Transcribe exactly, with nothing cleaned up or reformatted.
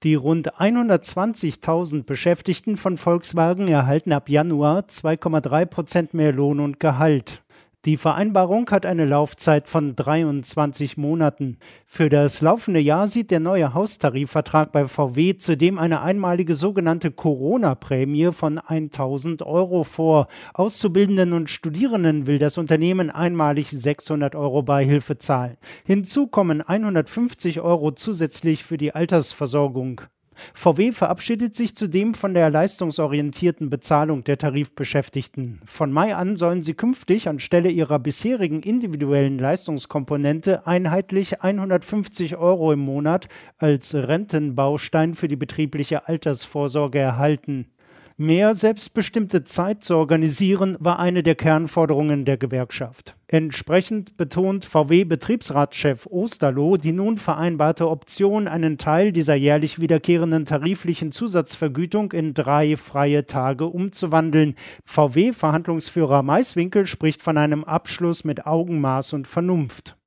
Die rund hundertzwanzigtausend Beschäftigten von Volkswagen erhalten ab Januar zwei Komma drei Prozent mehr Lohn und Gehalt. Die Vereinbarung hat eine Laufzeit von dreiundzwanzig Monaten. Für das laufende Jahr sieht der neue Haustarifvertrag bei V W zudem eine einmalige sogenannte Corona-Prämie von tausend Euro vor. Auszubildenden und Studierenden will das Unternehmen einmalig sechshundert Euro Beihilfe zahlen. Hinzu kommen hundertfünfzig Euro zusätzlich für die Altersversorgung. V W verabschiedet sich zudem von der leistungsorientierten Bezahlung der Tarifbeschäftigten. Von Mai an sollen sie künftig anstelle ihrer bisherigen individuellen Leistungskomponente einheitlich hundertfünfzig Euro im Monat als Rentenbaustein für die betriebliche Altersvorsorge erhalten. Mehr selbstbestimmte Zeit zu organisieren, war eine der Kernforderungen der Gewerkschaft. Entsprechend betont V W-Betriebsratschef Osterloh die nun vereinbarte Option, einen Teil dieser jährlich wiederkehrenden tariflichen Zusatzvergütung in drei freie Tage umzuwandeln. V W-Verhandlungsführer Maiswinkel spricht von einem Abschluss mit Augenmaß und Vernunft.